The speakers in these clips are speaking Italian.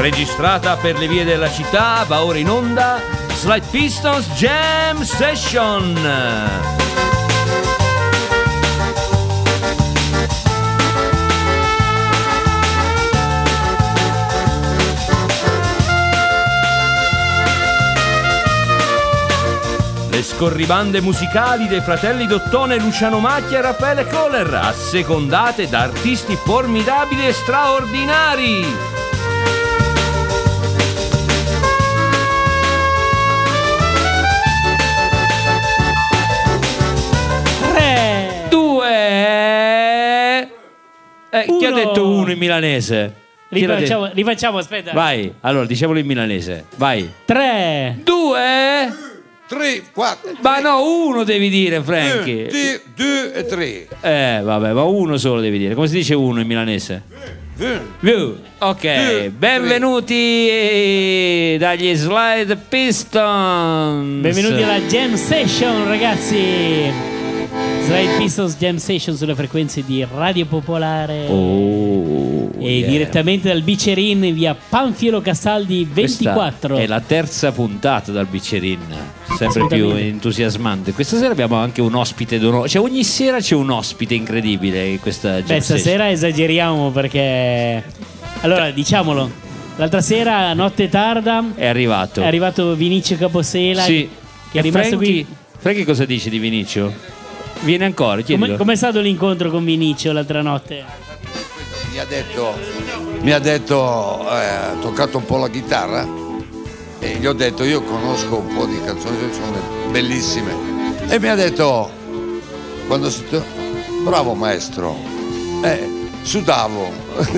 registrata per le vie della città, va ora in onda Slight Pistons Jam Session. Le scorribande musicali dei fratelli Dottone, Luciano Macchia e Raffaele Kohler, assecondate da artisti formidabili e straordinari. Chi ha detto uno in milanese? Rifacciamo, aspetta. Vai, allora diciamolo in milanese. Vai. 3, 2, 3, 4. Ma no, uno devi dire, Frankie. 2 e 3. Vabbè, ma uno solo devi dire. Come si dice uno in milanese? Ok, benvenuti dagli Slide Pistons. benvenuti alla Jam Session, ragazzi. Slide Pistons Jam Session sulle frequenze di Radio Popolare e direttamente dal Bicerin in via Panfilo Castaldi 24. Questa è la terza puntata dal Bicerin, sempre più entusiasmante. Questa sera abbiamo anche un ospite d'onore, cioè ogni sera c'è un ospite incredibile in questa Jam Session. Stasera esageriamo perché, allora diciamolo, l'altra sera notte tarda è arrivato Vinicio Caposela, sì. che è rimasto qui. Frankie cosa dice di Vinicio? Viene ancora, com'è stato l'incontro con Vinicio l'altra notte? Mi ha detto ha toccato un po' la chitarra e gli ho detto io conosco un po' di canzoni che sono bellissime e mi ha detto quando bravo maestro, sudavo.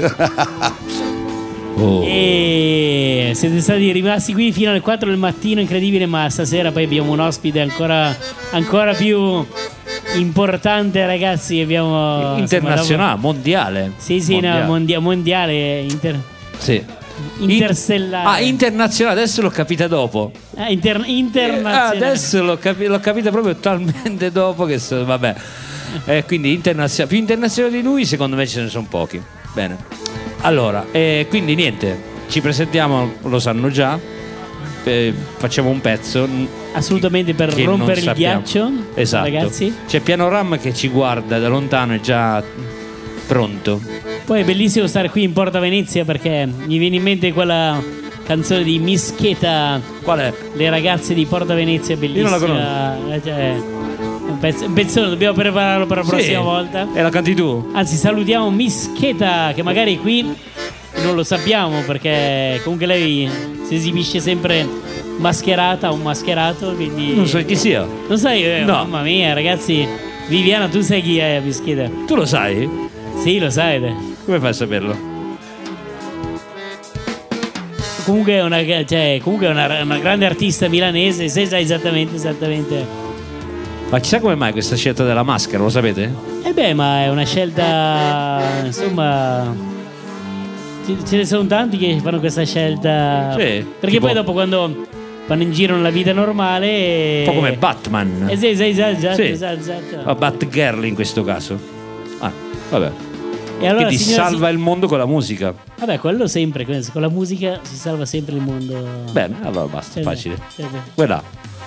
E siete stati rimasti qui fino alle 4 del mattino, incredibile, ma stasera poi abbiamo un ospite ancora più importante, ragazzi. Abbiamo internazionale, mondiale. Sì, mondiale sì. Interstellare. Internazionale, adesso l'ho capita dopo. Internazionale. Adesso l'ho capita proprio talmente dopo che vabbè. Quindi più internazionale di lui, secondo me ce ne sono pochi. Bene. Allora, quindi niente, ci presentiamo, lo sanno già. Facciamo un pezzo assolutamente per rompere il ghiaccio. Esatto. Ragazzi, c'è Pianoram che ci guarda da lontano, è già pronto. Poi è bellissimo stare qui in Porta Venezia perché mi viene in mente quella canzone di Mischeta. Qual è? Le ragazze di Porta Venezia, bellissima. Io non la conosco. Un pezzone, dobbiamo prepararlo per la prossima volta. E la canti tu? Anzi, salutiamo Mischeta, che magari qui non lo sappiamo perché comunque lei si esibisce sempre mascherata o mascherato, quindi non so chi sia. Non sai? No. Mamma mia, ragazzi. Viviana, tu sai chi è Mischeta? Tu lo sai? Sì, lo sai. Come fai a saperlo? Comunque è una grande artista milanese, sai esattamente. Ma chissà come mai questa scelta della maschera, lo sapete? Ma è una scelta, insomma, ce ne sono tanti che fanno questa scelta. Sì, perché tipo, poi dopo quando vanno in giro nella vita normale un po' come Batman. Esatto. Batgirl in questo caso. Vabbè. E allora, che ti salva il mondo con la musica. Vabbè, quello sempre, con la musica si salva sempre il mondo. Bene, allora basta, facile. Voilà.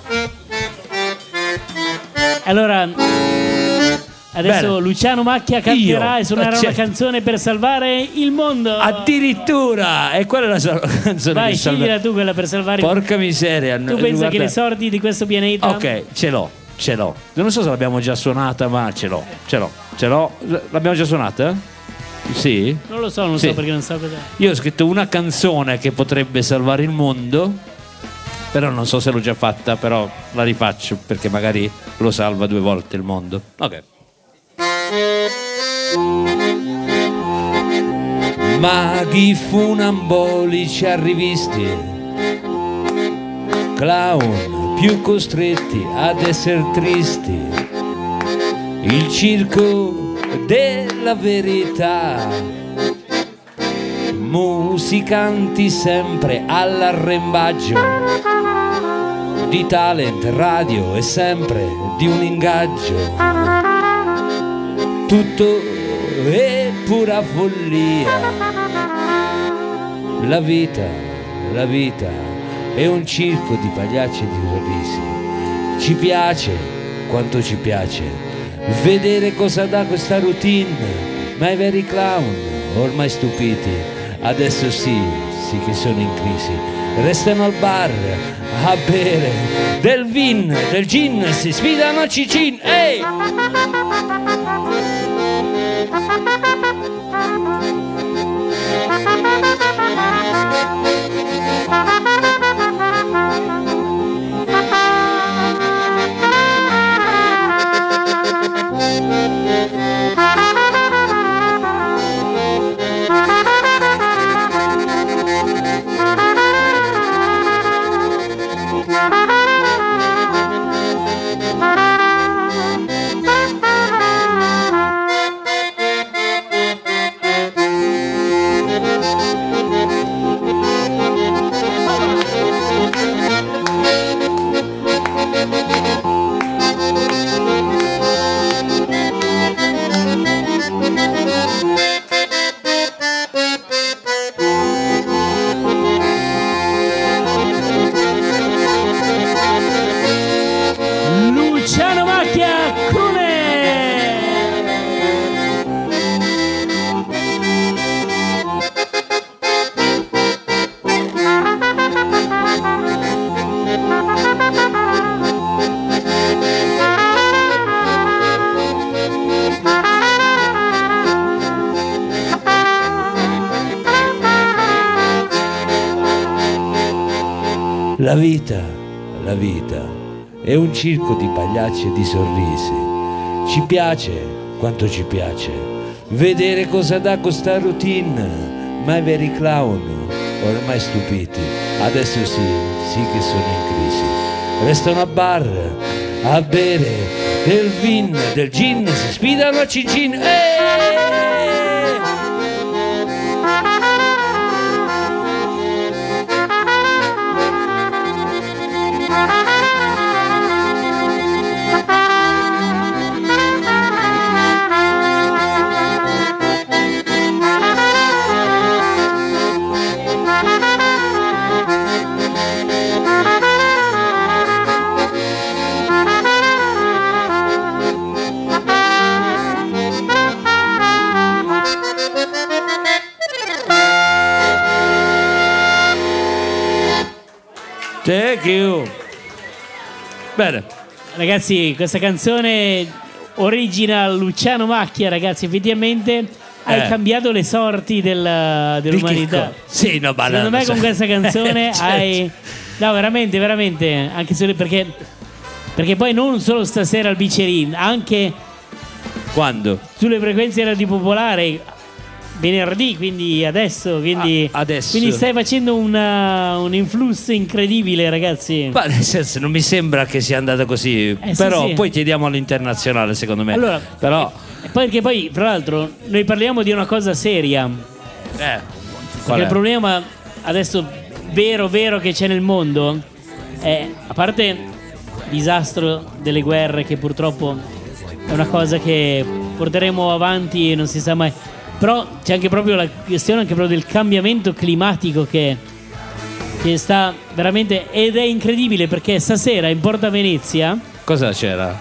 Allora adesso bene. Luciano Macchia canterà e suonerà una canzone per salvare il mondo. Addirittura! E qual è la canzone? Vai, sceglila tu quella per salvare. Porca miseria. Tu pensa che le sorti di questo pianeta? Ok, ce l'ho. Non so se l'abbiamo già suonata, ma ce l'ho. L'abbiamo già suonata? Sì? Non lo so, so perché non so cosa. Io ho scritto una canzone che potrebbe salvare il mondo. Però non so se l'ho già fatta, però la rifaccio perché magari lo salva 2 volte il mondo. Ok. Maghi funambolici arrivisti, clown più costretti ad essere tristi, il circo della verità, musicanti sempre all'arrembaggio, di talent radio e sempre di un ingaggio, tutto è pura follia, La vita è un circo di pagliacci e di sorrisi. Ci piace, quanto ci piace, vedere cosa dà questa routine, ma i veri clown, ormai stupiti, adesso sì che sono in crisi. Restano al bar a bere del vin, del gin, si sfidano a Cicin. Ehi! Luciano Macchia, come? La vita è un circo di pagliacci e di sorrisi. Ci piace, quanto ci piace, vedere cosa dà questa routine, ma i veri clown, ormai stupiti, adesso sì che sono in crisi. Restano a bar a bere del vin, del gin, si sfidano a Cicin. Thank you. Bene. Ragazzi, questa canzone original Luciano Macchia, ragazzi, effettivamente hai cambiato le sorti dell'umanità. Sì, no, ma secondo me con questa canzone certo. hai... No, veramente, anche perché poi non solo stasera al Bicerin, anche quando? Sulle frequenze Radio Popolare venerdì, quindi adesso, quindi stai facendo un influsso incredibile, ragazzi. Ma nel senso, non mi sembra che sia andata così, però sì. Poi chiediamo all'internazionale, secondo me. Allora, però perché poi, tra l'altro, noi parliamo di una cosa seria. Perché il problema adesso vero che c'è nel mondo è, a parte il disastro delle guerre, che purtroppo è una cosa che porteremo avanti e non si sa mai, però c'è anche proprio la questione anche proprio del cambiamento climatico che sta veramente, ed è incredibile perché stasera in Porta Venezia cosa c'era?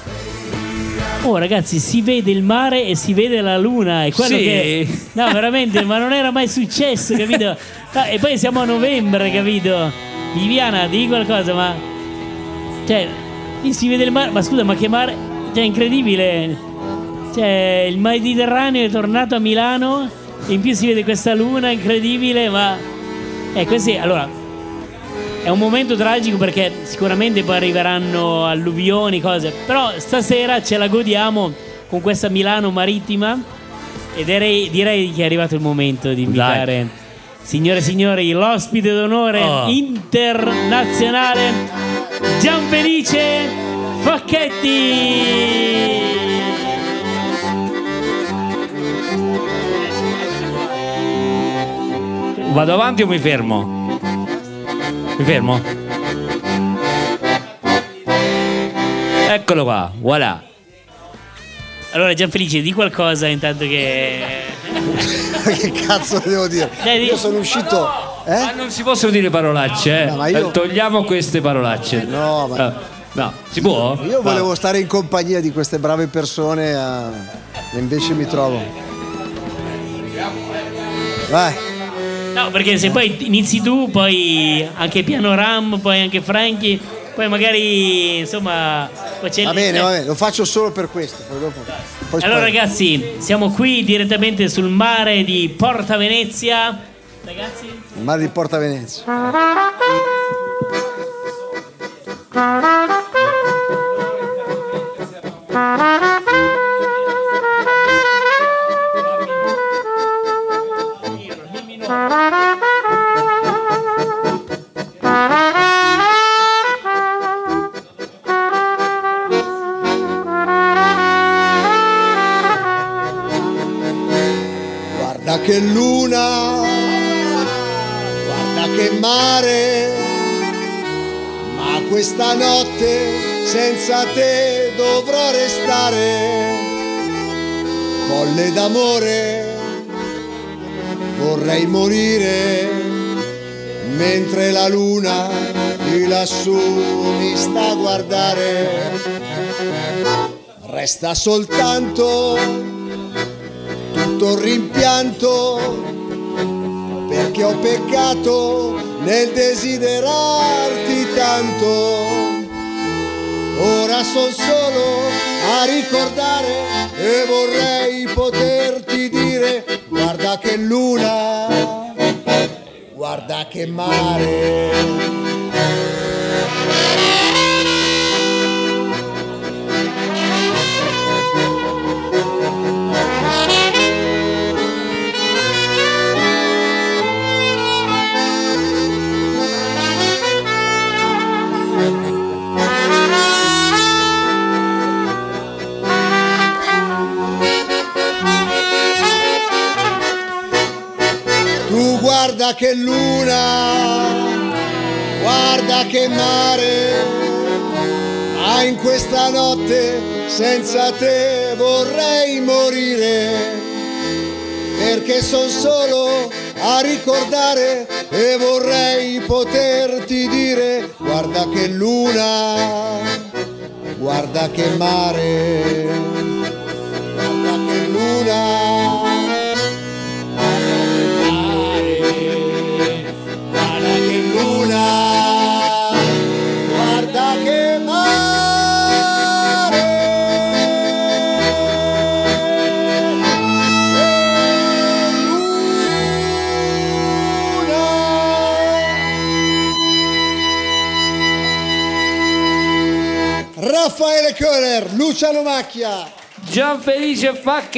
Oh ragazzi, si vede il mare e si vede la luna, è quello che no veramente, ma non era mai successo, capito? No, e poi siamo a novembre, capito? Viviana, digli qualcosa, ma cioè lì si vede il mare, ma scusa, ma che mare, cioè incredibile, cioè il Mediterraneo è tornato a Milano e in più si vede questa luna incredibile, ma è così. Allora è un momento tragico perché sicuramente poi arriveranno alluvioni, cose, però stasera ce la godiamo con questa Milano marittima e direi che è arrivato il momento di invitare, signore e signori, l'ospite d'onore internazionale Gianfelice Facchetti. Vado avanti o mi fermo? Mi fermo? Eccolo qua, voilà. Allora Gianfelice, di qualcosa intanto che Che cazzo devo dire? Io sono uscito. Ma non si possono dire parolacce, No, ma io- togliamo queste parolacce. No, ma No, si può? io volevo stare in compagnia di queste brave persone e invece mi trovo. Vai. No, perché se poi inizi tu, poi anche Piano Ram, poi anche Franchi, poi magari insomma. Poi c'è Va bene, lo faccio solo per questo. Poi Allora sparo. ragazzi, siamo qui direttamente sul mare di Porta Venezia. Ragazzi, Il mare di Porta Venezia. Guarda che luna, guarda che mare, ma questa notte senza te dovrò restare. Folle d'amore, vorrei morire, mentre la luna di lassù mi sta a guardare. Resta soltanto tutto il rimpianto, perché ho peccato nel desiderarti tanto. Ora son solo a ricordare e vorrei poterti dire: guarda che luna, guarda che mare. Tu guarda che luna, guarda che mare, ma in questa notte senza te vorrei morire, perché son solo a ricordare e vorrei poterti dire: guarda che luna, guarda che mare, guarda che luna. Guarda che luna, guarda che mare. Raffaele Köhler, Luciano Macchia. Gianfelice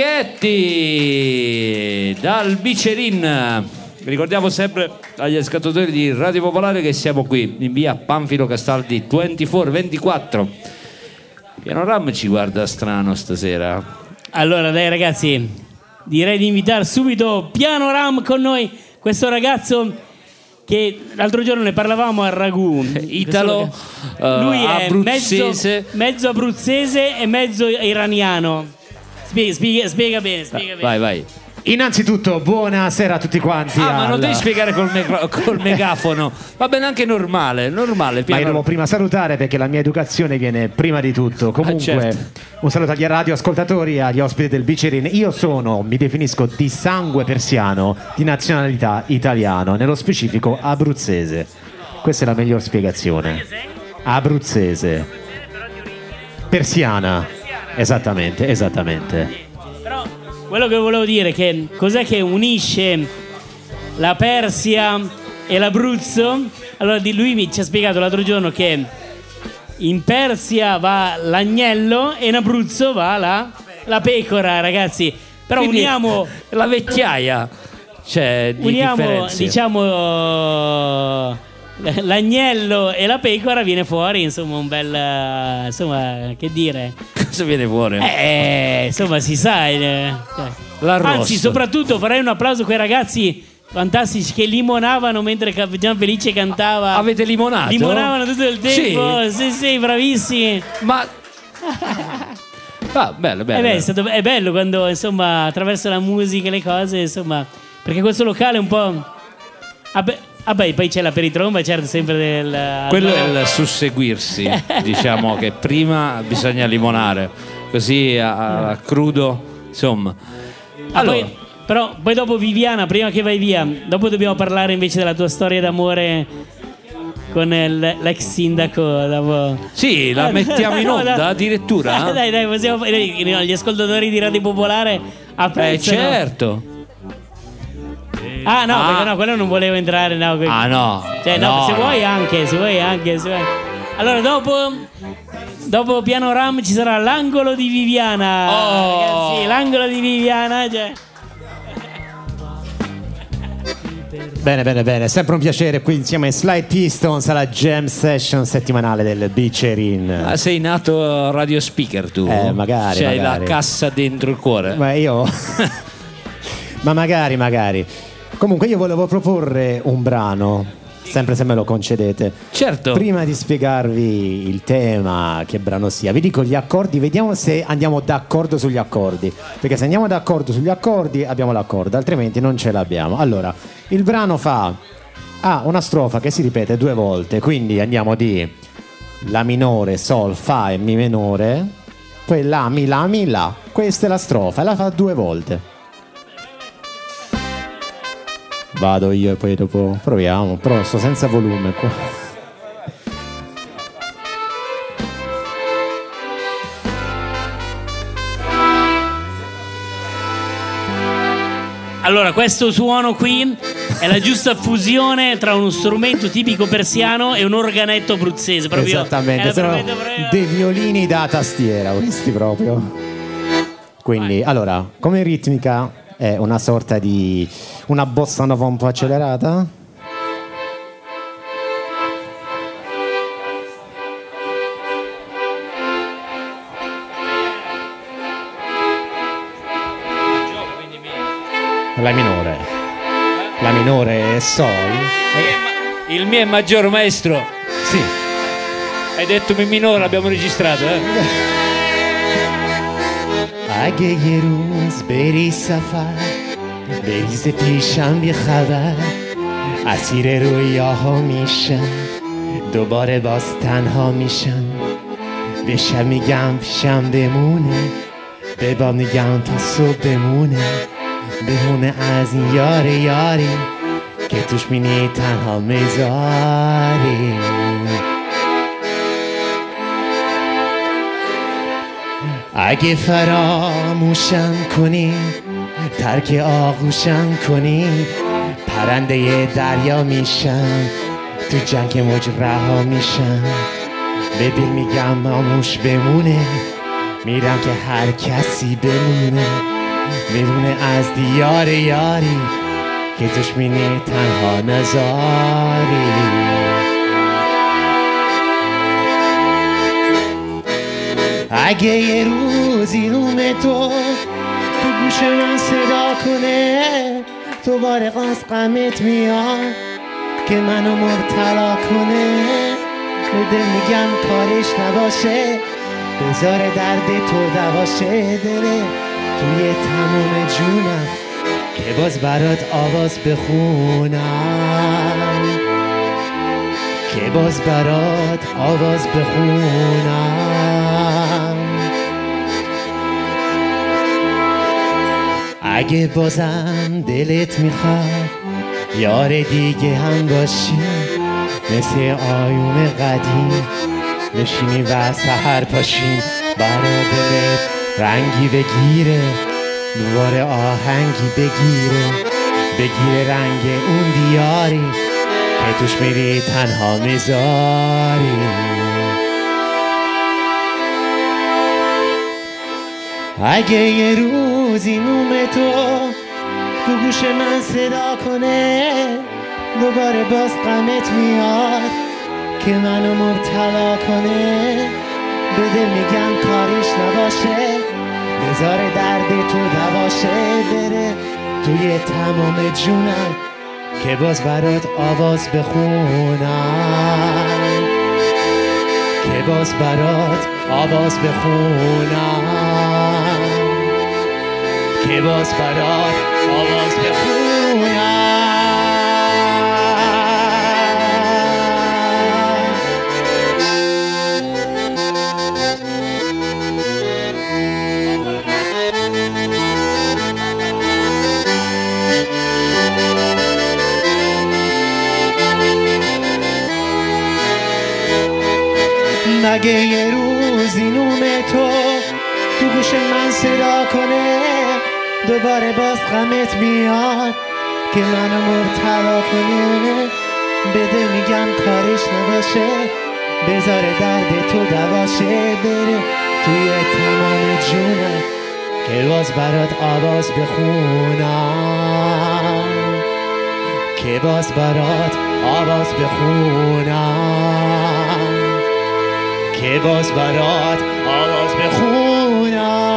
Facchetti dal Bicerin. Ricordiamo sempre agli ascoltatori di Radio Popolare che siamo qui in via Panfilo Castaldi 2424. Piano Ram ci guarda strano stasera. allora dai ragazzi, direi di invitare subito Piano Ram con noi, questo ragazzo che l'altro giorno ne parlavamo a Ragù, Italo, lui è abruzzese. mezzo abruzzese e mezzo iraniano. Spiega bene. Vai. Innanzitutto buonasera a tutti quanti. Ma non devi spiegare col megafono. Va bene anche normale. Ma io devo prima salutare perché la mia educazione viene prima di tutto. Comunque certo. Un saluto agli radioascoltatori e agli ospiti del Bicerin. Io mi definisco di sangue persiano, di nazionalità italiano, nello specifico abruzzese. Questa è la miglior spiegazione. Abruzzese. Persiana. Esattamente. Però quello che volevo dire è che cos'è che unisce la Persia e l'Abruzzo? Allora di lui ci ha spiegato l'altro giorno che in Persia va l'agnello e in Abruzzo va la pecora, ragazzi. Però Quindi uniamo la vecchiaia. Cioè, differenze. diciamo l'agnello e la pecora, viene fuori insomma un bel che dire. Cosa viene fuori? Insomma si sa L'arrosto. anzi soprattutto farei un applauso a quei ragazzi fantastici che limonavano mentre Gianfelice cantava. Avete limonato? Limonavano tutto il tempo. Sì, bravissimi. Ma Bello. È bello quando, insomma, attraverso la musica e le cose, insomma, perché questo locale è un po'... poi c'è la peritromba, certo, sempre del... Quello è il susseguirsi, diciamo che prima bisogna limonare, così a crudo, insomma. Allora, poi dopo Viviana, prima che vai via, dopo dobbiamo parlare invece della tua storia d'amore con l'ex sindaco. Dopo... Sì, la mettiamo in onda addirittura. Dai, possiamo fare. Gli ascoltatori di Radio Popolare apprezzano. Certo. Perché no, quello non volevo entrare. No, no. Cioè, no, se vuoi anche. Allora, dopo Piano Ram ci sarà l'angolo di Viviana. Ragazzi, l'angolo di Viviana. Cioè. Bene, sempre un piacere qui insieme ai Slide Pistons alla Jam Session settimanale del Bicerin. Sei nato radio speaker tu? Magari. C'hai la cassa dentro il cuore. Ma io... Ma magari. Comunque io volevo proporre un brano, sempre se me lo concedete. Certo. Prima di spiegarvi il tema, che brano sia, vi dico gli accordi, vediamo se andiamo d'accordo sugli accordi. Perché se andiamo d'accordo sugli accordi abbiamo l'accordo, altrimenti non ce l'abbiamo. Allora, il brano ha una strofa che si ripete 2 volte, quindi andiamo di La minore, Sol, Fa e Mi minore, poi La, Mi, La. Questa è la strofa e la fa 2 volte. Vado io e poi dopo proviamo, però sto senza volume qua. Allora, questo suono qui è la giusta fusione tra uno strumento tipico persiano e un organetto abruzzese. Proprio, esattamente, sono dei violini da tastiera questi proprio. Quindi, allora, come ritmica è una sorta di una bossa nova un po' accelerata. La minore è Sol. Il mio è maggiore, maestro. Sì. Hai detto Mi minore, l'abbiamo registrato, اگه یه روز بری سفر بریز پیشم بی خبر اسیر رویاها میشم دوباره باز تنها میشم به شب میگم پیشم بمونه به باب میگم تا صبح بمونه از این یاری که توش مینی تنها میذاری اگه فراموشم کنی ترک آغوشم کنی پرنده دریا میشم تو جنگ موج رها میشم به دل میگم آموش بمونه میرم که هر کسی بمونه از دیار یاری که توش مینی تنها نزاری اگه یه روزی روم تو گوش من صدا کنه دوباره قاس غمت میاد که منو مبتلا کنه به دل میگم کارش نباشه بذار درد تو دواشه دله توی تموم جونم که باز برات آواز بخونم که باز برات آواز بخونم اگه بازم دلت میخواد یار دیگه هم باشی مثل آیون قدیم بشینی و سحر پاشیم برا دلت رنگی بگیره دوباره آهنگی بگیره رنگ اون دیاری که توش میری تنها میذاری اگه یه روزی نوم تو گوش من صدا کنه دوباره باز غمت میاد که منو مبتلا کنه به دل میگم کارش نباشه بذار درد تو دواشه بره توی تمام جونم که باز برات آواز بخونم که باز برات آواز بخونم که باز برات آواز بخونم. مگه یه روزی نوم تو گوش من صدا کنه، دوباره باز غمت میاد که منو مبتلا کنه. بده میگم کارش نباشه، بذاره درد تو دواشه، بره توی تمام جونم که باز برات آواز بخونم، که باز برات آواز بخونم، که باز برات آواز بخونم.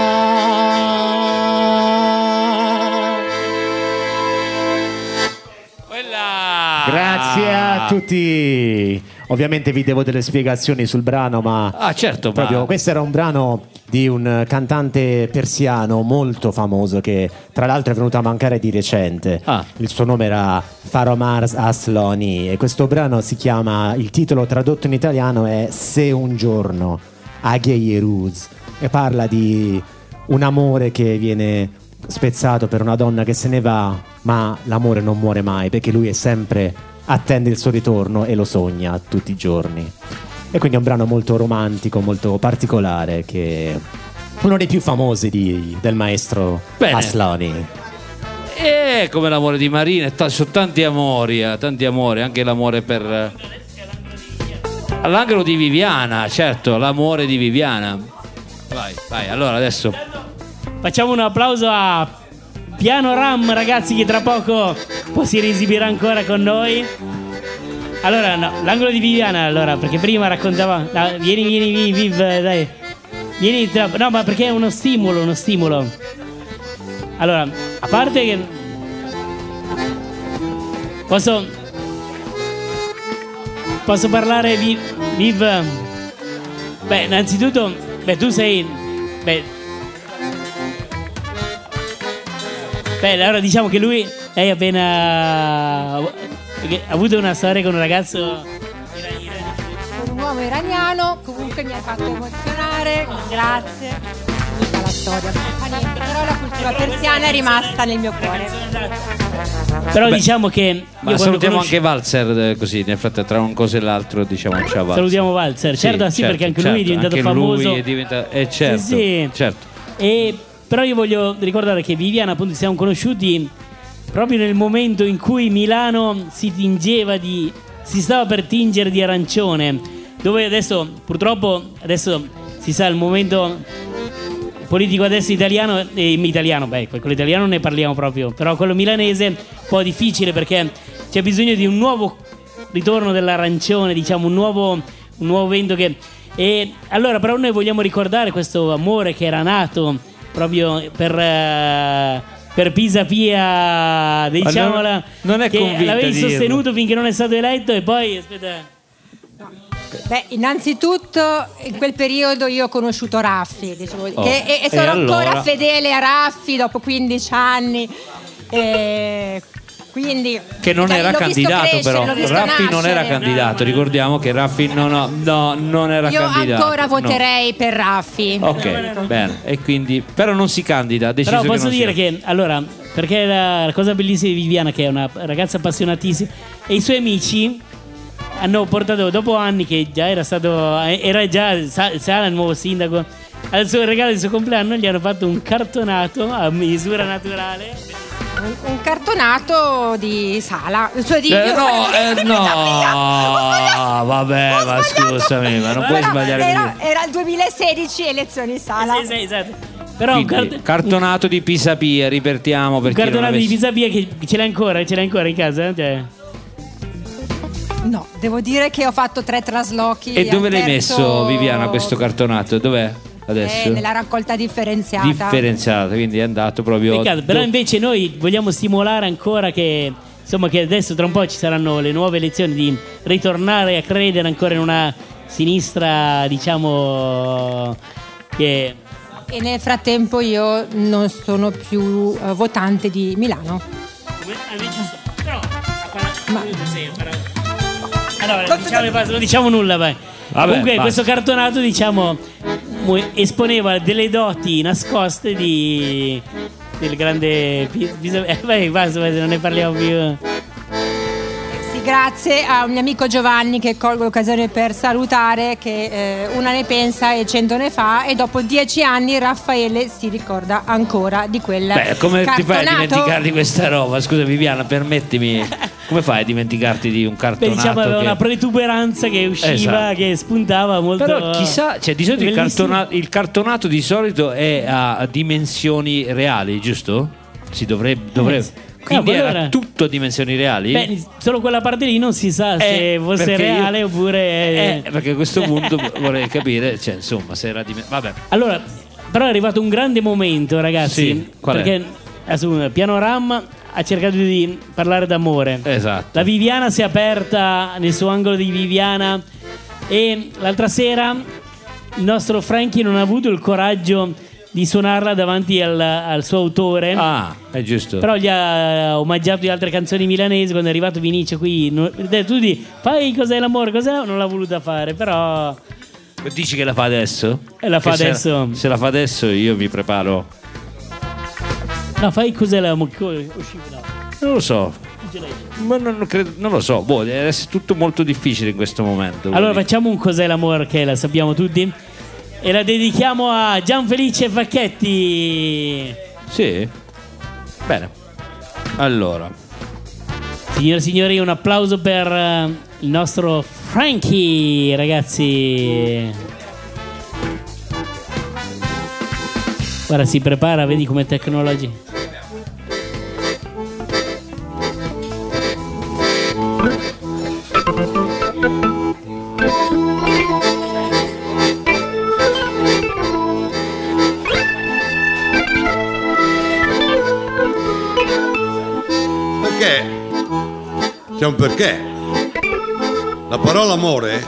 Grazie a tutti. Ovviamente vi devo delle spiegazioni sul brano, ma certo, proprio questo era un brano di un cantante persiano molto famoso che tra l'altro è venuto a mancare di recente. Il suo nome era Faromaz Aslani e questo brano si chiama, il titolo tradotto in italiano è Se un giorno, Aghe Yeruz, e parla di un amore che viene spezzato per una donna che se ne va, ma l'amore non muore mai perché lui è sempre, attende il suo ritorno e lo sogna tutti i giorni. E quindi è un brano molto romantico, molto particolare, che è uno dei più famosi del maestro Aslani. E come l'amore di Marina, sono tanti amori, anche l'amore per l'angelo di Viviana, certo, l'amore di Viviana. Vai, allora adesso facciamo un applauso a Piano Ram, ragazzi, che tra poco si riesibirà ancora con noi. Allora, no, l'angolo di Viviana, allora, perché prima raccontava. No, vieni, Viv, dai. Vieni, no, ma perché è uno stimolo. Allora, a parte che. Posso parlare, Viv? Beh, innanzitutto, tu sei. Allora diciamo che lei ha appena avuto una storia con un ragazzo con un uomo iraniano, comunque mi ha fatto emozionare, grazie. Tutta la storia, però la cultura persiana è rimasta nel mio cuore. Però diciamo che ma salutiamo anche Walzer, così nel frattempo tra un coso e l'altro diciamo ciao Walzer. Salutiamo Walzer, certo, perché anche lui è diventato famoso. Lui è diventato, certo, sì. Certo. Però io voglio ricordare che Viviana, appunto, siamo conosciuti proprio nel momento in cui Milano si stava per tingere di arancione, dove adesso purtroppo si sa il momento politico adesso italiano, quello italiano ne parliamo proprio, però quello milanese un po' difficile perché c'è bisogno di un nuovo ritorno dell'arancione, diciamo un nuovo vento che. E allora però noi vogliamo ricordare questo amore che era nato proprio per Pisapia, diciamola, non è che l'avevi sostenuto finché non è stato eletto e poi aspetta. Innanzitutto in quel periodo io ho conosciuto Raffi, diciamo, e sono ancora fedele a Raffi dopo 15 anni. Quindi, che non era candidato, però Raffi non era candidato, ricordiamo che Raffi non era candidato. Io ancora voterei per Raffi. Ok, bene, e quindi però non si candida, però posso dire che allora, perché la cosa bellissima di Viviana, che è una ragazza appassionatissima, e i suoi amici hanno portato, dopo anni che già sa il nuovo sindaco, al suo regalo di suo compleanno gli hanno fatto un cartonato a misura naturale. Un cartonato di Sala, vabbè, ma scusami, ma non puoi sbagliare era il 2016 elezioni Sala. Sì, esatto. Però cartonato di Pisapia, ripetiamo, perché un cartonato di Pisapia che ce l'hai ancora in casa? No, devo dire che ho fatto 3 traslochi. E dove l'hai messo, Viviana, questo cartonato? Dov'è? Adesso? Nella raccolta differenziata, quindi è andato proprio. Peccato, però invece noi vogliamo stimolare ancora che adesso tra un po' ci saranno le nuove elezioni, di ritornare a credere ancora in una sinistra, diciamo, che E nel frattempo io non sono più votante di Milano. Allora, non diciamo nulla, vai. Vabbè, Comunque basta. questo cartonato, diciamo, esponeva delle doti nascoste del grande vai, basta, non ne parliamo più. Sì, grazie a un mio amico Giovanni, che colgo l'occasione per salutare, che una ne pensa e 100 ne fa, e dopo 10 anni Raffaele si ricorda ancora di quel Come ti fai a cartonato. dimenticare di questa roba? Scusa Viviana, permettimi, come fai a dimenticarti di un Beh, cartonato? diciamo aveva che... una protuberanza che usciva, Esatto. che spuntava molto. Però chissà, cioè, di solito Bellissimo. il cartonato di solito è a dimensioni reali, giusto? Si dovrebbe. Quindi allora- era tutto a dimensioni reali? Beh, solo quella parte lì non si sa se fosse perché reale oppure. perché a questo punto vorrei capire, cioè, insomma, se era vabbè. Allora, però è arrivato un grande momento, ragazzi. Sì, qual è? Perché adesso, Pianoram ha cercato di parlare d'amore. Esatto. La Viviana si è aperta nel suo angolo di Viviana, e l'altra sera il nostro Frankie non ha avuto il coraggio di suonarla davanti al suo autore. Ah, è giusto. Però gli ha omaggiato di altre canzoni milanesi. Quando è arrivato Vinicio qui, tu di fai cos'è l'amore, cos'è? Non l'ha voluta fare, però Dici che la fa adesso? la fa Che adesso. Se la fa adesso io mi preparo. No, fai cos'è l'amore. Non lo so. Ma non lo so. Boh, è tutto molto difficile in questo momento. Allora quindi. facciamo un cos'è l'amore, che la sappiamo tutti, e la dedichiamo a Gianfelice Facchetti. Sì. Bene. Allora. Signore e signori, un applauso per il nostro Frankie, ragazzi. Guarda, si prepara, vedi come tecnologia. Perché? C'è un perché. La parola amore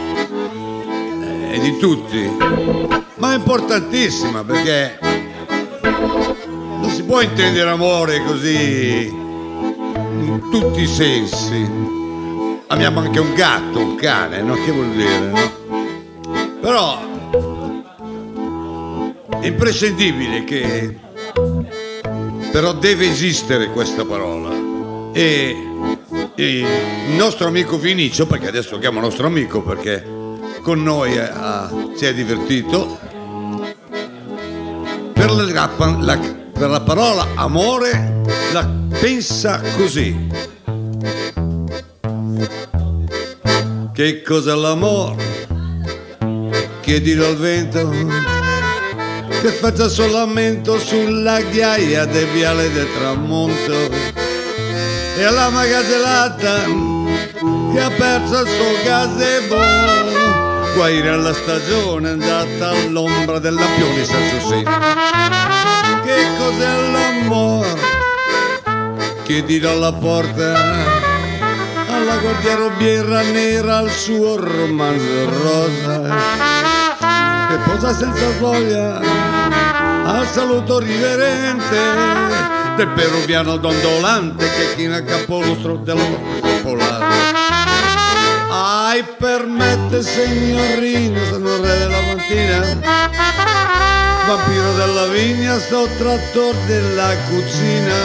è di tutti, ma è importantissima, perché non si può intendere amore così in tutti i sensi. Amiamo anche un gatto, un cane, no? Che vuol dire, no? Però è imprescindibile che però deve esistere questa parola, e il nostro amico Vinicio, perché adesso lo chiamo nostro amico perché con noi si è divertito, per la parola amore la pensa così: che cos'è l'amore? Chiedilo al vento che faccia solamente sulla ghiaia del viale del tramonto, e alla magazzellata che ha perso il suo gazebo, guaire alla stagione andata all'ombra del lampione senza sì. Che cos'è l'amore? Chiedilo alla porta, alla guardiarobiera nera, al suo romanzo rosa, che posa senza voglia al saluto riverente del peruviano dondolante che china il capolustro della popolare. Ai, permette signorina, sono re della mattina, vampiro della vigna, sottrattore della cucina,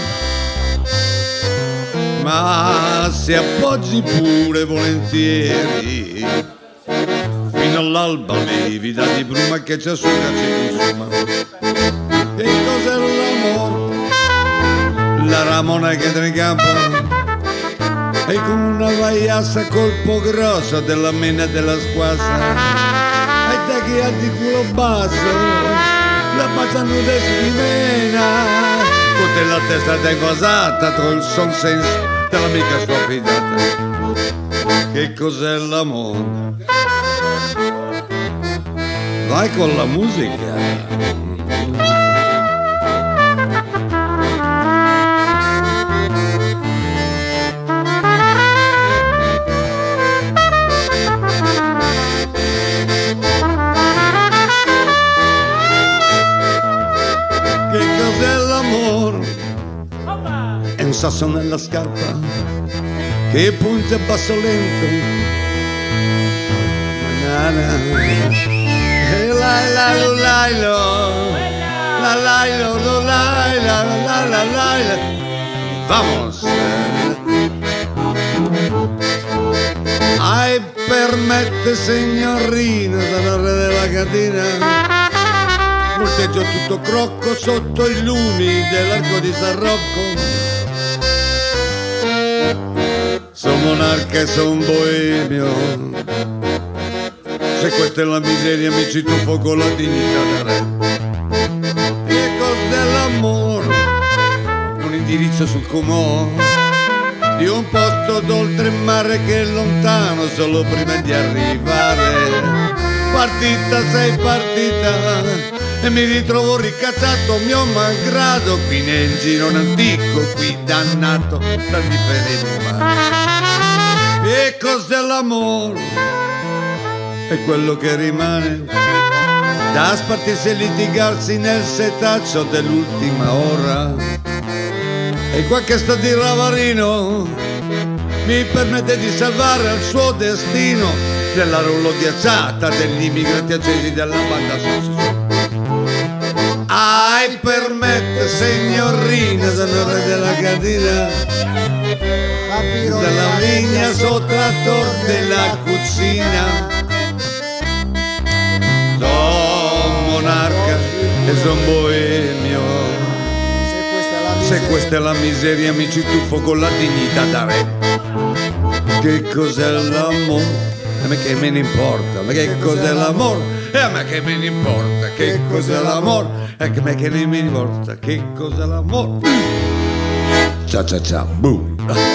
ma si appoggi pure volentieri fino all'alba livida di bruma che c'è sul ci consuma. Che cos'è l'amore? La ramona che entra in campo e con una vaiassa a colpo grosso della mena e della squassa, e da chi ha di culo basso la faccia nuda e schimena, tutta la testa devasata col son senso dell'amica sua fidata. Che cos'è l'amore? Vai con la musica. un sasso nella scarpa che punta a basso lento. Vamos. Ai, permette signorina dalla della cantina, volteggio tutto crocco sotto i lumi dell'arco di San Rocco. Son monarca e son boemio, se questa è la miseria mi ci tuffo con la dignità del re. Che cos'è l'amore? Un indirizzo sul comò di un posto d'oltremare che è lontano solo prima di arrivare. Partita, sei partita e mi ritrovo ricacciato mio malgrado qui nel girone antico, qui dannato dal differente mare. Che cos'è l'amore? È quello che rimane da spartirsi e litigarsi nel setaccio dell'ultima ora. E qualche sta di Ravarino mi permette di salvare il suo destino della rullo ghiacciata degli immigranti accesi della banda sossi. Ai, permette signorina della cantina, della vigna sottrattor della cucina. Son monarca e son boemio, se questa è la miseria mi ci tuffo con la dignità da re. Che cos'è l'amore? A me che me ne importa, ma che cos'è l'amore? E a me che me ne importa, che cos'è l'amore? E a me che ne mi importa, che cos'è l'amore? Ciao ciao ciao, boom.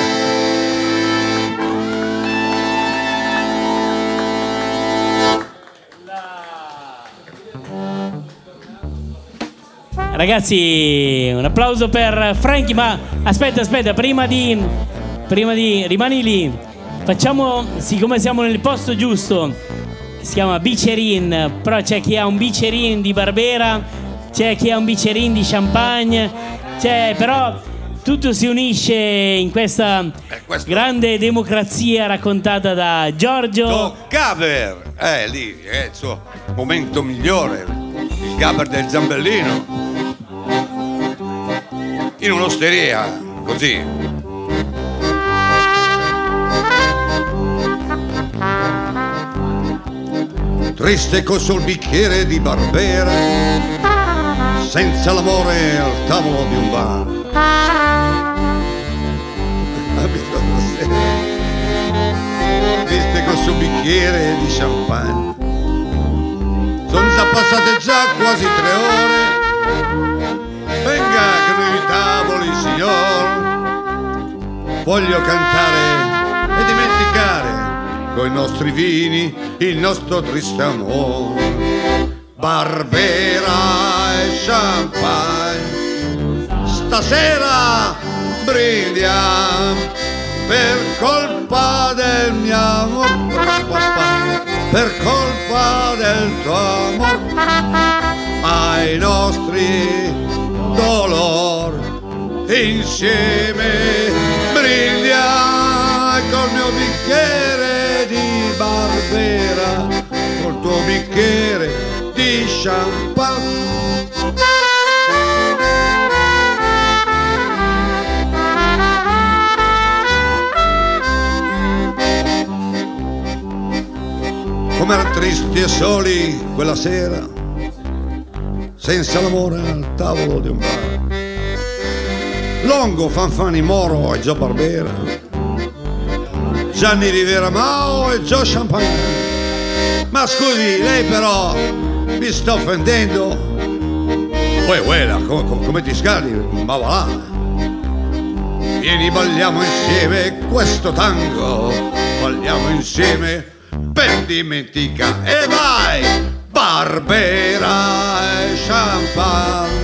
Ragazzi, un applauso per Frankie. Ma aspetta, prima di rimani lì. Facciamo, siccome siamo nel posto giusto, si chiama Bicerin, però c'è chi ha un Bicerin di Barbera, c'è chi ha un Bicerin di Champagne, però tutto si unisce in questa grande democrazia raccontata da Giorgio Gaber, lì è il suo momento migliore, il Gaber del Zambellino, in un'osteria, così. Triste col sul bicchiere di Barbera, senza l'amore al tavolo di un bar. Triste col suo bicchiere di champagne. Sono già passate quasi 3 ore. Venga che noi tavoli, signor. Voglio cantare e dimenticare coi nostri vini il nostro triste amore. Barbera e champagne, stasera brindiamo per colpa del mio amore, per colpa del tuo amore, ai nostri dolor insieme brindiamo col mio bicchiere di Barbera, col tuo bicchiere di champagne. Com'eran tristi e soli quella sera, senza l'amore al tavolo di un bar. Longo, Fanfani Moro e Gio Barbera, Gianni Rivera Mao e Gio Champagne. Ma scusi, lei però mi sta offendendo. Uela, come ti scaldi? Ma va là. Vieni, balliamo insieme questo tango, balliamo insieme per dimenticare. E vai! Barbera e champagne,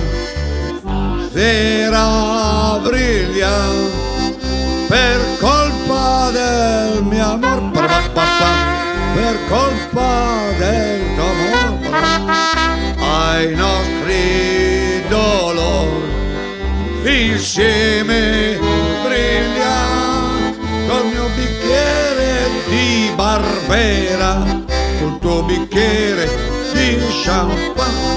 sera briglia per colpa del mio amor, per colpa del tuo amor, ai nostri dolori insieme Barbera col tuo bicchiere di champagne.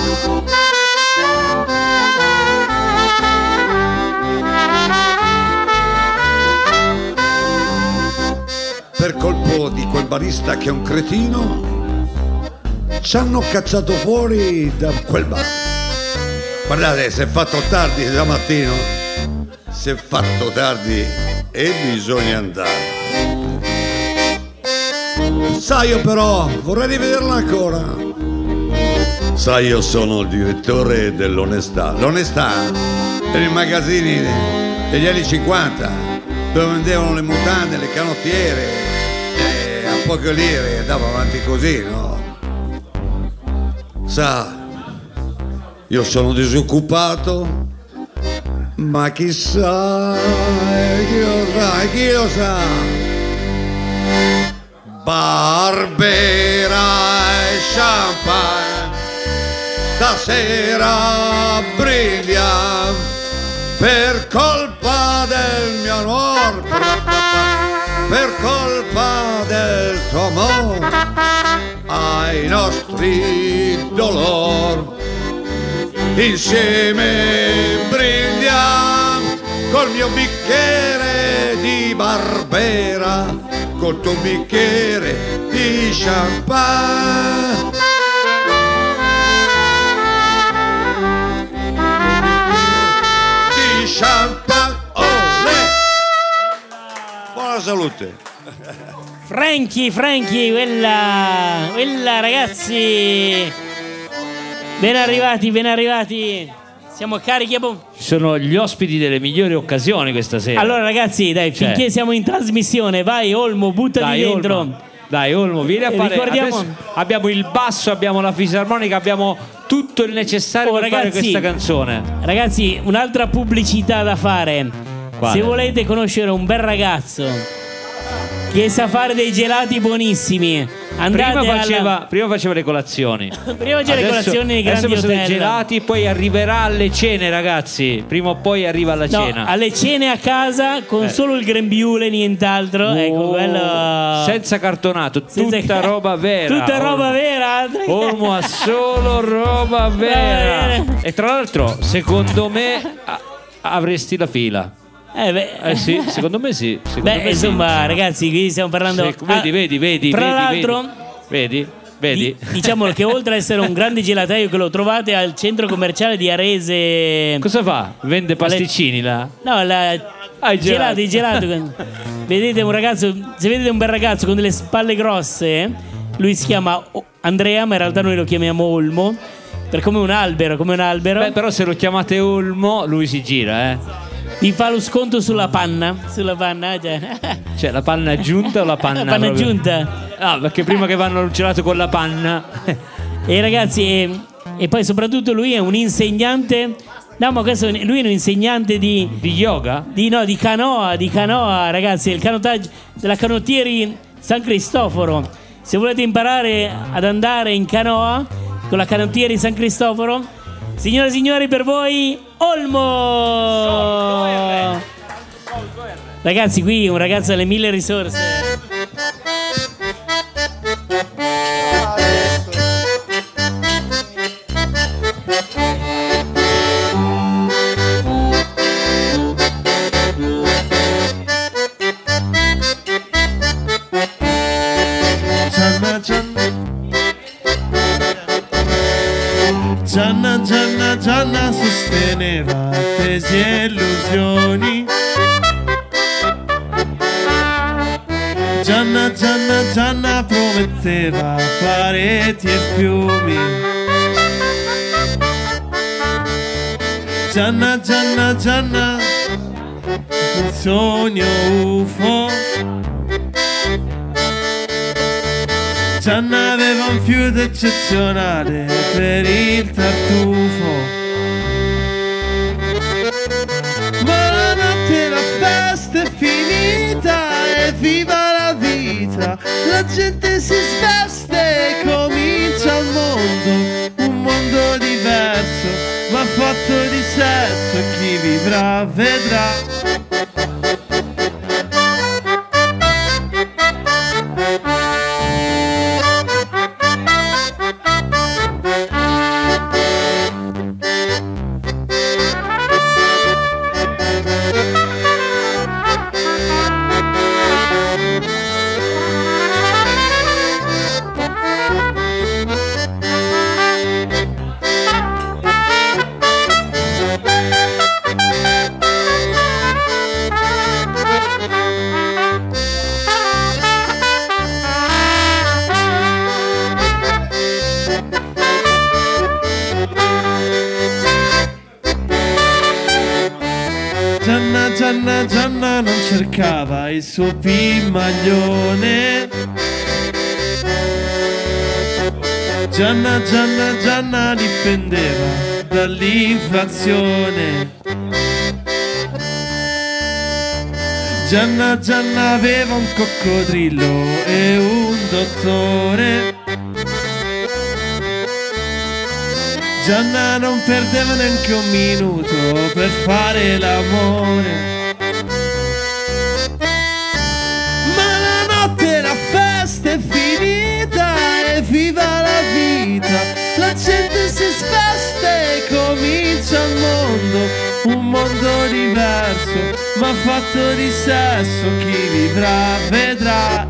Per colpo di quel barista che è un cretino, ci hanno cacciato fuori da quel bar. Guardate, si è fatto tardi stamattina, si è fatto tardi e bisogna andare. Sai, io però vorrei rivederla ancora. Sai, io sono il direttore dell'Onestà. L'Onestà per i magazzini degli anni 50, dove vendevano le mutande, le canottiere, a poche lire, andava avanti così, no? Sa, io sono disoccupato, ma chissà, chi lo sa? Barbera e champagne, stasera brilliamo per colpa del mio amor, per colpa del tuo amore, ai nostri dolori. Insieme brindiamo col mio bicchiere di Barbera, col tuo bicchiere di champagne. Di champagne, olè! Buona salute! Frankie, quella ragazzi, ben arrivati. Siamo carichi. Sono gli ospiti delle migliori occasioni questa sera. Allora ragazzi, dai, finché siamo in trasmissione, vai Olmo, buttati dentro. Olmo. Dai Olmo, vieni a fare. Ricordiamo... abbiamo il basso, abbiamo la fisarmonica, abbiamo tutto il necessario per fare questa canzone. Ragazzi, un'altra pubblicità da fare. Quale? Se volete conoscere un bel ragazzo che sa fare dei gelati buonissimi, andate prima faceva le colazioni. Prima faceva le colazioni nei grandi hotel. hotel. Dei gelati, poi arriverà alle cene, ragazzi. Prima o poi arriva alla cena. Alle cene a casa con solo il grembiule, nient'altro. Ecco, quello senza cartonato, tutta roba vera. Tutta roba vera. Olmo ha solo roba vera. E tra l'altro, secondo me avresti la fila. Sì, secondo me sì. Insomma, ragazzi, qui stiamo parlando. Vedi. Tra l'altro, vedi. Diciamo che oltre ad essere un grande gelataio che lo trovate al centro commerciale di Arese. Cosa fa? Vende pasticcini là? No, gelato. Vedete un ragazzo, se vedete un bel ragazzo con delle spalle grosse, lui si chiama Andrea, ma in realtà noi lo chiamiamo Olmo, per come un albero. Beh, però se lo chiamate Olmo, lui si gira, Vi fa lo sconto sulla panna. Cioè la panna aggiunta o la panna? La panna aggiunta. Ah, perché prima che vanno al gelato con la panna. E ragazzi, e poi soprattutto lui è un insegnante. No, ma lui è un insegnante di yoga? Di canoa, ragazzi, il canottaggio della Canottieri San Cristoforo. Se volete imparare ad andare in canoa con la Canottieri San Cristoforo, signore e signori, per voi Olmo! Ragazzi, qui un ragazzo alle 1000 risorse. Gianna sosteneva tesi e illusioni. Gianna prometteva pareti e fiumi. Gianna, un sogno UFO. Gianna aveva un fiuto eccezionale per il tartufo. Ma la notte la festa è finita e viva la vita. La gente si sveste e comincia il mondo, un mondo diverso ma fatto di sesso, e chi vivrà vedrà. Gianna non cercava il suo pimaglione. Gianna difendeva dall'inflazione. Gianna aveva un coccodrillo e un dottore. Gianna non perdeva neanche un minuto per fare l'amore. Ma la notte la festa è finita e viva la vita. La gente si sveste e comincia il mondo. Un mondo diverso ma fatto di sesso. Chi vivrà vedrà.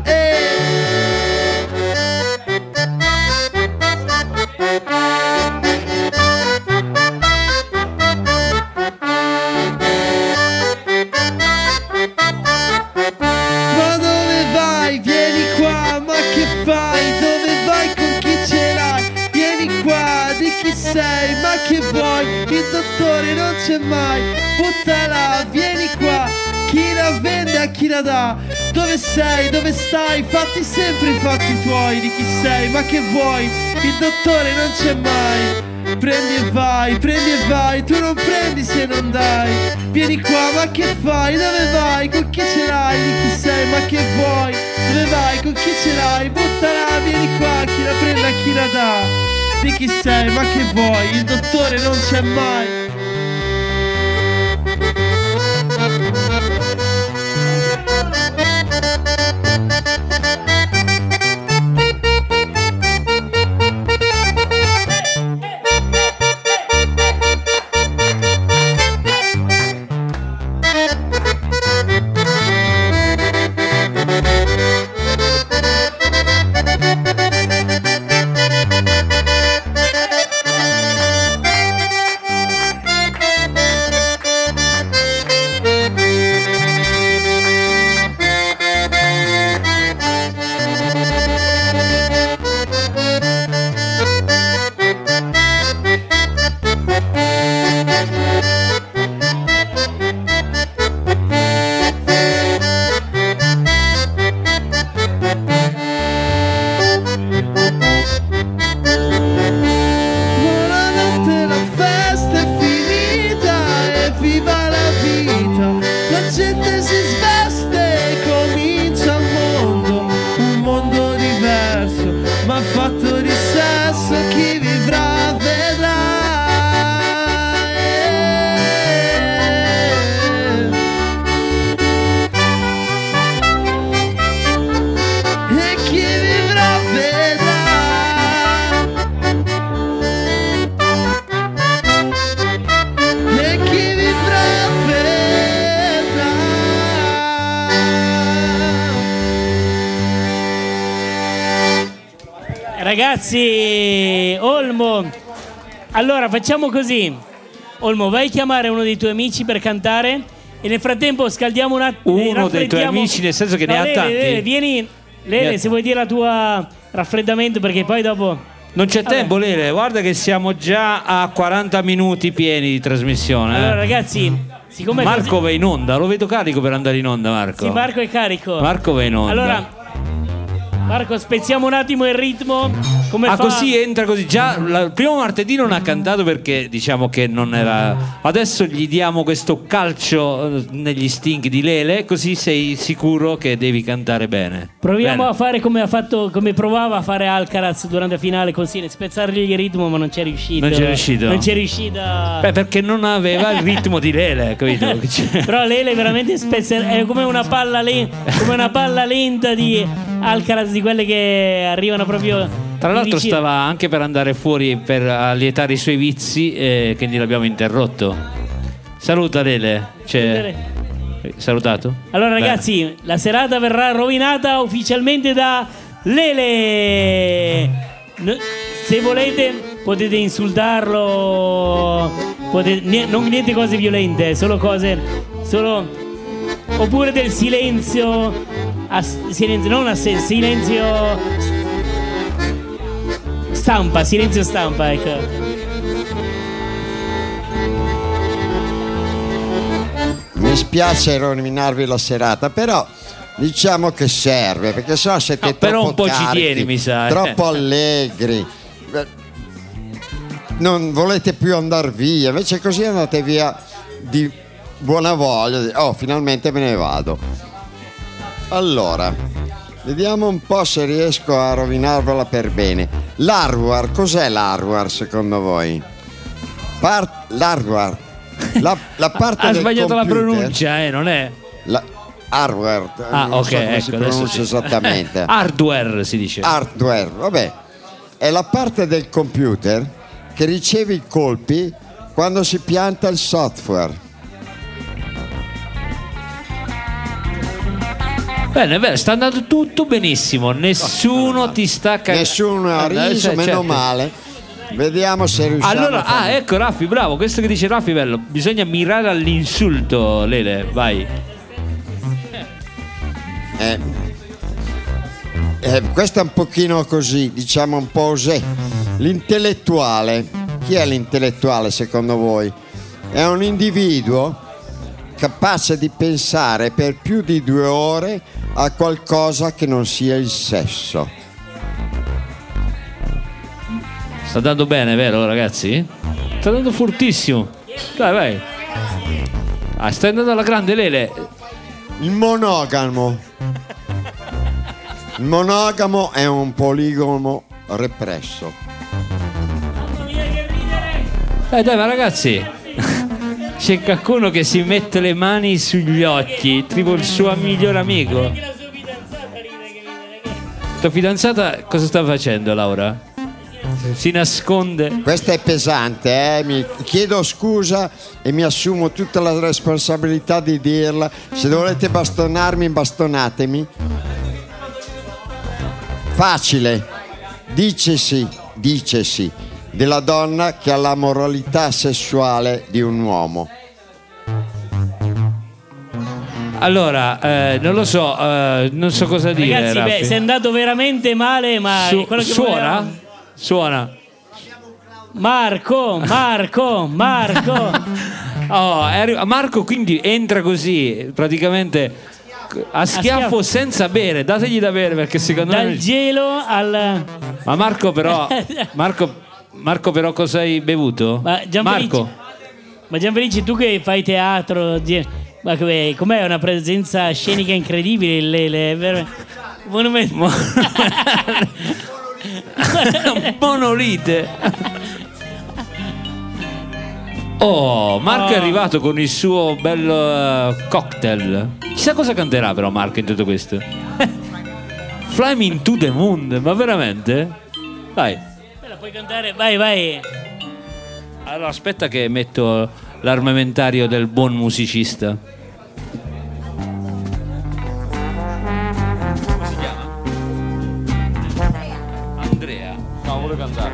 Ma che vuoi? Il dottore non c'è mai. Buttala, vieni qua. Chi la vende a chi la dà? Dove sei? Dove stai? Fatti sempre i fatti tuoi. Di chi sei? Ma che vuoi? Il dottore non c'è mai. Prendi e vai. Tu non prendi se non dai. Vieni qua, ma che fai? Dove vai? Con chi ce l'hai? Di chi sei? Ma che vuoi? Dove vai? Con chi ce l'hai? Buttala, vieni qua. Chi la prende a chi la dà? Di chi sei, ma che vuoi? Il dottore non c'è mai. Ragazzi, Olmo, allora facciamo così. Olmo, vai a chiamare uno dei tuoi amici per cantare e nel frattempo scaldiamo un attimo. Uno dei tuoi amici, nel senso che ne ha tanti. Lele, vieni, Lele, se vuoi dire la tua raffreddamento, perché poi dopo... Non c'è tempo, Lele, guarda che siamo già a 40 minuti pieni di trasmissione. Allora ragazzi, siccome Marco così... va in onda, lo vedo carico per andare in onda, Marco. Sì, Marco è carico. Marco va in onda. Allora, Marco, spezziamo un attimo il ritmo. Come fa? Così entra così. Già il primo martedì non ha cantato perché diciamo che non era. Adesso gli diamo questo calcio negli stinchi di Lele, così sei sicuro che devi cantare bene. Proviamo bene. a fare come ha fatto, come provava a fare Alcaraz durante la finale con Sinner, spezzargli il ritmo, ma non c'è riuscito. Non c'è riuscito. Beh, perché non aveva il ritmo di Lele, capito? Però Lele veramente è come una palla lenta di Alcaraz, di quelle che arrivano proprio. Tra l'altro stava anche per andare fuori per allietare i suoi vizi, quindi l'abbiamo interrotto. Saluta Lele. Salutato? Allora ragazzi, la serata verrà rovinata ufficialmente da Lele. Se volete potete insultarlo, non niente cose violente, solo oppure del silenzio, silenzio stampa, ecco. Mi spiace rovinarvi la serata, però diciamo che serve, perché sennò siete però troppo un po' carichi, ci tieni, mi sa. troppo allegri. Non volete più andare via, invece così andate via di buona voglia. Oh, finalmente me ne vado. Allora, vediamo un po' se riesco a rovinarvela per bene. L'hardware, cos'è l'hardware secondo voi? L'hardware, la parte Ha del sbagliato la computer, pronuncia, non è? Hardware, non Ok, so come si ecco, adesso pronuncia sì. esattamente. Hardware si dice. Hardware, vabbè, è la parte del computer che riceve i colpi quando si pianta il software. Bene, sta andando tutto benissimo, nessuno ti sta cagando. Nessuno ha riso, meno male. Vediamo se riusciamo Allora, a fare. ecco Raffi, bravo, questo che dice Raffi, bello. Bisogna mirare all'insulto, Lele, vai. Questo è un pochino così, diciamo un po' osè. L'intellettuale, chi è l'intellettuale secondo voi? È un individuo capace di pensare per più di 2 ore a qualcosa che non sia il sesso. Sta andando bene, vero ragazzi? Sta andando fortissimo. Dai, vai. Sta andando alla grande, Lele. Il monogamo. Il monogamo è un poligamo represso. Dai, ma ragazzi, c'è qualcuno che si mette le mani sugli occhi, tipo il suo miglior amico. Tua fidanzata cosa sta facendo, Laura? Si nasconde. Questo è pesante, mi chiedo scusa e mi assumo tutta la responsabilità di dirla. Se volete bastonarmi, bastonatemi. Facile, dicesi della donna che ha la moralità sessuale di un uomo. Allora, non lo so, non so cosa dire. Ragazzi, Raffi. sei andato veramente male, ma quello che suona? Suona. Marco. Oh, Marco quindi entra così, praticamente a schiaffo senza bere. Dategli da bere perché secondo me dal gelo al... Ma Marco però cosa hai bevuto? Ma Gianfelice, tu che fai teatro, ma com'è una presenza scenica incredibile, Lele, è vero? Monolite. Oh, Marco è arrivato con il suo bel cocktail. Chissà cosa canterà però Marco in tutto questo. Fly Me into the Moon, ma veramente? Dai. La puoi cantare, vai. Allora aspetta che metto l'armamentario del buon musicista. Come si chiama? Andrea. No, vuole cantare.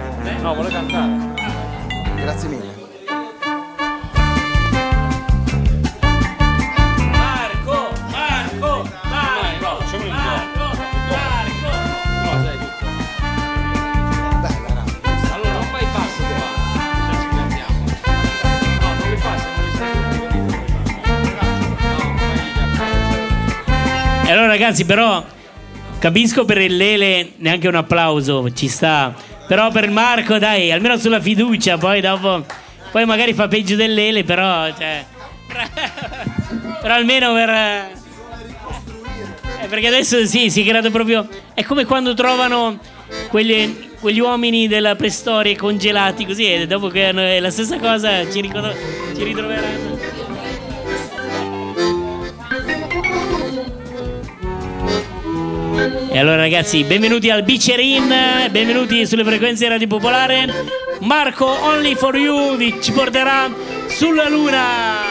Grazie mille. E allora ragazzi, però capisco per il Lele neanche un applauso ci sta, però per Marco dai, almeno sulla fiducia, poi dopo magari fa peggio del Lele, però cioè, però almeno perché adesso sì, si è creato proprio, è come quando trovano quegli uomini della preistoria congelati così, e dopo che è la stessa cosa ci ritroveranno. E allora ragazzi, benvenuti al Bicerin, benvenuti sulle frequenze Radio Popolare. Marco Only for You ci porterà sulla luna.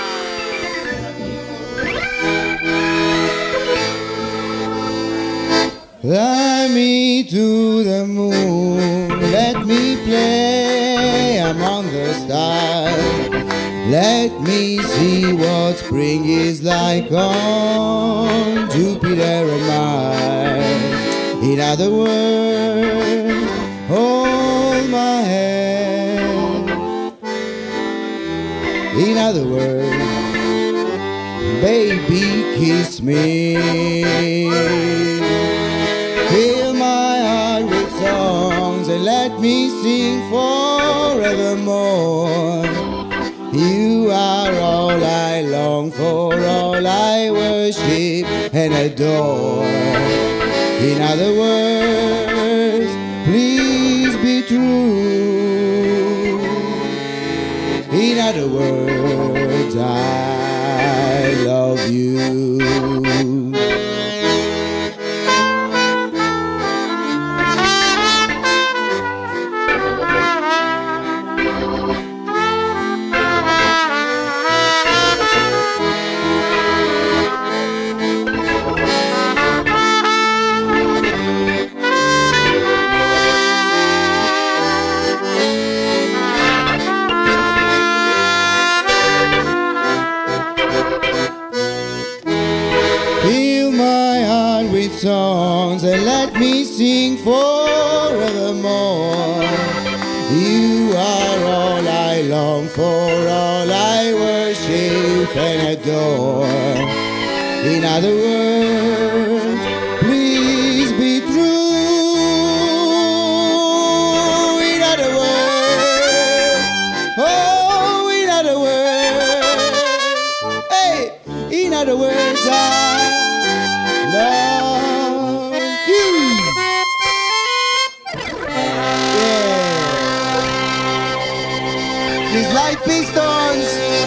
Fly me to the moon, let me play among the stars. Let me see what spring is like on Jupiter and Mars. In other words, hold my hand. In other words, baby, kiss me. Fill my heart with songs and let me sing forevermore. You are all I long for, all I worship and adore. In other words, please be true. In other words, I love you. Songs and let me sing forevermore. You are all I long for, all I worship and adore. In other words, please be true. In other words, oh, in other words, hey, in other words, I love. Light Pistons.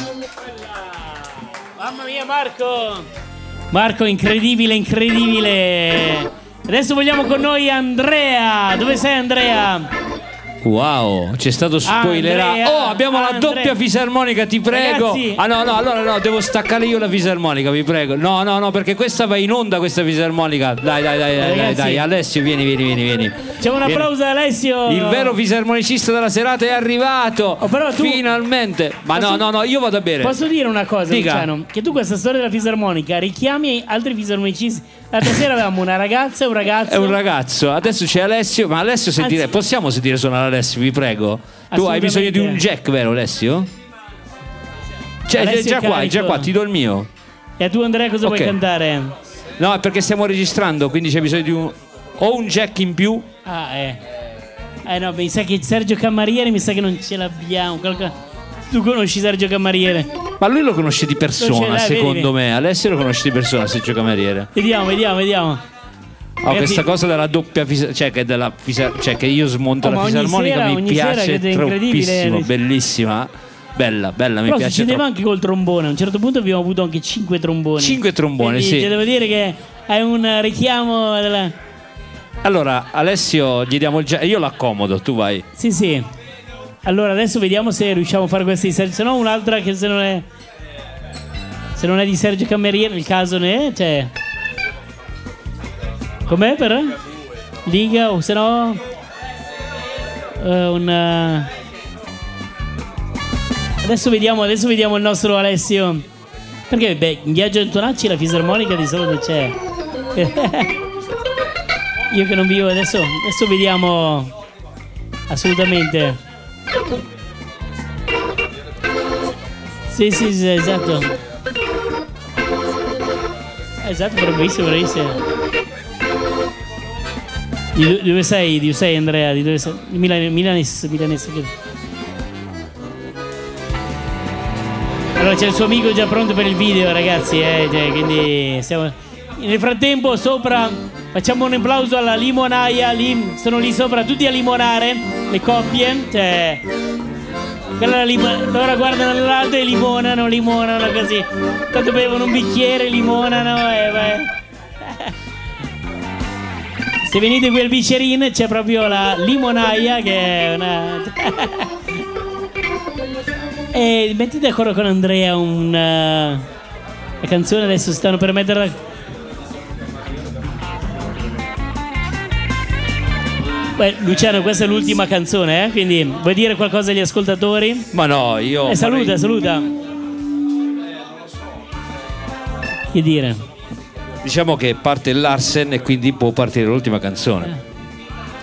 Mamma mia, Marco, incredibile. Adesso vogliamo con noi Andrea. Dove sei, Andrea? Wow, c'è stato spoilerato. Oh, abbiamo la doppia fisarmonica, ti prego. Ragazzi. Allora no, devo staccare io la fisarmonica, vi prego. No, perché questa va in onda, questa fisarmonica. Dai, Alessio, vieni. C'è un applauso a Alessio. Il vero fisarmonicista della serata è arrivato. Però tu... Finalmente. Ma no, io vado a bere. Posso dire una cosa, Dica. Luciano? Che tu questa storia della fisarmonica richiami altri fisarmonicisti. L'altra sera avevamo una ragazza e un ragazzo. È un ragazzo. Adesso c'è Alessio. Ma Alessio possiamo sentire suonare Alessio, vi prego. Tu hai bisogno di un jack, vero Alessio? Alessio già qua, ti do il mio. E tu, Andrea, cosa vuoi cantare? No, è perché stiamo registrando, quindi c'è bisogno di un jack in più. No, mi sa che Sergio Camariere mi sa che non ce l'abbiamo. Tu conosci Sergio Camariere? Ma lui lo conosce di persona, secondo me. Alessio lo conosce di persona, Sergio Camariere. Vediamo. Questa cosa della doppia cioè che che io smonto la fisarmonica mi piace troppissimo, bellissima. Bella, mi però piace. Succedeva anche col trombone. A un certo punto abbiamo avuto anche 5 tromboni. 5 tromboni, sì. Devo dire che hai un richiamo Allora, Alessio, gli diamo il io l'accomodo, tu vai. Sì. Allora, adesso vediamo se riusciamo a fare questa di Sergio. Se no, un'altra che se non è di Sergio Cameriere, nel caso ne è, cioè. Com'è per? Liga o se no Adesso vediamo il nostro Alessio. Perché in Viaggio Antonacci la fisarmonica di solito c'è. Io che non vivo adesso vediamo. Assolutamente. Sì, esatto. Esatto, bravissimo. Di dove sei, Andrea? Di dove sei? Milanese. Allora c'è il suo amico già pronto per il video, ragazzi, quindi stiamo... Nel frattempo sopra facciamo un applauso alla limonaia, sono lì sopra tutti a limonare, le coppie, cioè... Loro guardano dall'alto e limonano così. Tanto bevono un bicchiere, limonano e... Se venite qui al Bicerin c'è proprio la limonaia che è una... E metti d'accordo con Andrea la canzone, adesso stanno per metterla... Luciano, questa è l'ultima canzone, quindi vuoi dire qualcosa agli ascoltatori? Ma no, io... Saluta. Che dire? Diciamo che parte Larsen e quindi può partire l'ultima canzone.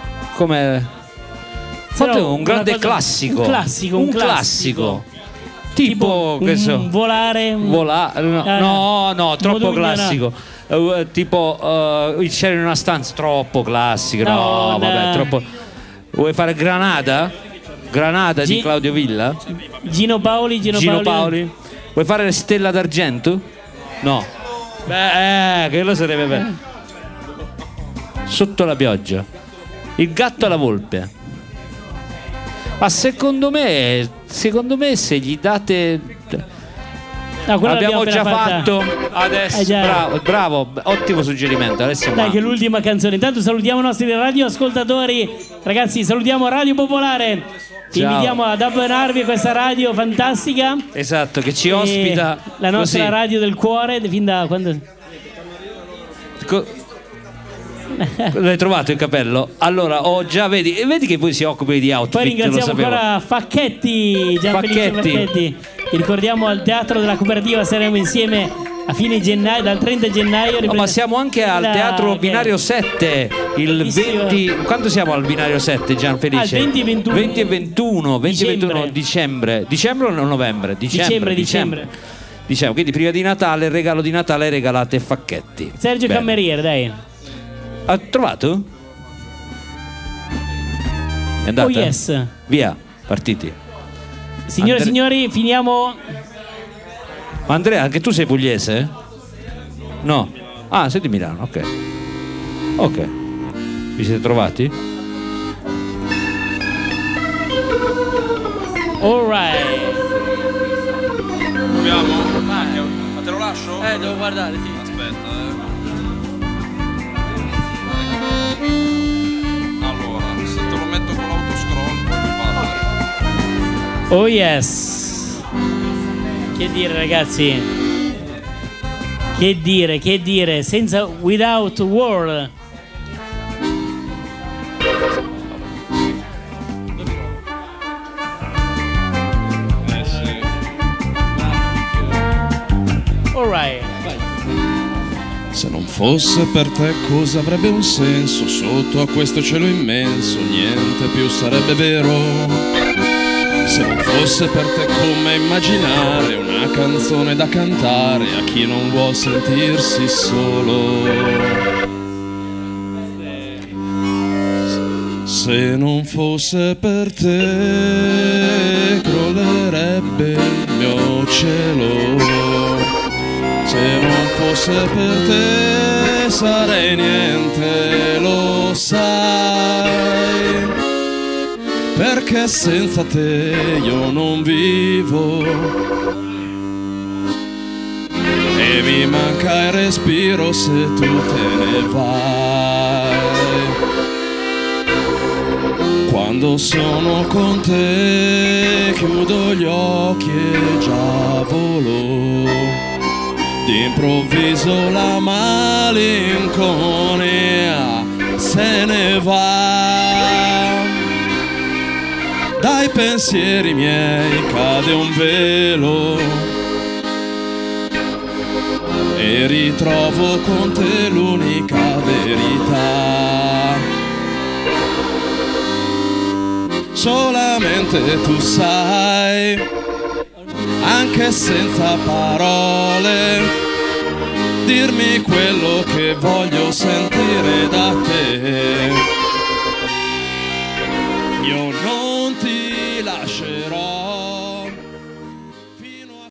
Come... Fate un grande classico. Un classico. Tipo che so, volare. No, troppo classico. Tipo il cielo in una stanza, troppo classico. No, vabbè, troppo. Vuoi fare Granada? Granada di Claudio Villa? Gino Paoli. Vuoi fare Stella d'Argento? No. Beh, quello sarebbe bello. Sotto la pioggia. Il gatto e la volpe. Ma secondo me se gli date... abbiamo già fatto adesso. Bravo, ottimo suggerimento. Adesso dai, che è l'ultima canzone. Intanto salutiamo i nostri radioascoltatori. Ragazzi, salutiamo Radio Popolare. Ti invitiamo ad abbonarvi a questa radio fantastica. Esatto, che ci ospita. La nostra così. radio del cuore. Fin da quando... L'hai trovato il capello? Allora, vedi che voi si occupi di outfit. Poi ringraziamo ancora Facchetti, Gianfelice Facchetti. Ti ricordiamo al Teatro della Cooperativa, saremo insieme a fine gennaio, dal 30 gennaio. Ma siamo anche al Teatro Binario 7 il 20. Quando siamo al Binario 7, Gianfelice? 20 e 21. 20 e 21 dicembre. Dicembre o novembre? Dicembre. Diciamo, quindi prima di Natale, il regalo di Natale regalate Facchetti. Sergio Cammeriere, dai. Ha trovato? È andata? Oh yes. Via, partiti. Signore e signori, finiamo. Ma Andrea, anche tu sei pugliese? No. Ah, sei di Milano, ok. Vi siete trovati? All right. Proviamo? Ma te lo lascio? Devo guardare, sì. Aspetta, Allora, se te lo metto con l'autoscroll poi mi parla. Oh yes. Che dire, ragazzi? Che dire? Senza Without War. Alright. Se non fosse per te cosa avrebbe un senso? Sotto a questo cielo immenso niente più sarebbe vero. Se non fosse per te come immaginare una canzone da cantare a chi non vuol sentirsi solo. Se non fosse per te crollerebbe il mio cielo. Se non fosse per te sarei niente, lo sai. Perché senza te io non vivo e mi manca il respiro se tu te ne vai. Quando sono con te chiudo gli occhi e già volo. D'improvviso la malinconia se ne va. Dai pensieri miei cade un velo e ritrovo con te l'unica verità. Solamente tu sai, anche senza parole, dirmi quello che voglio sentire da te.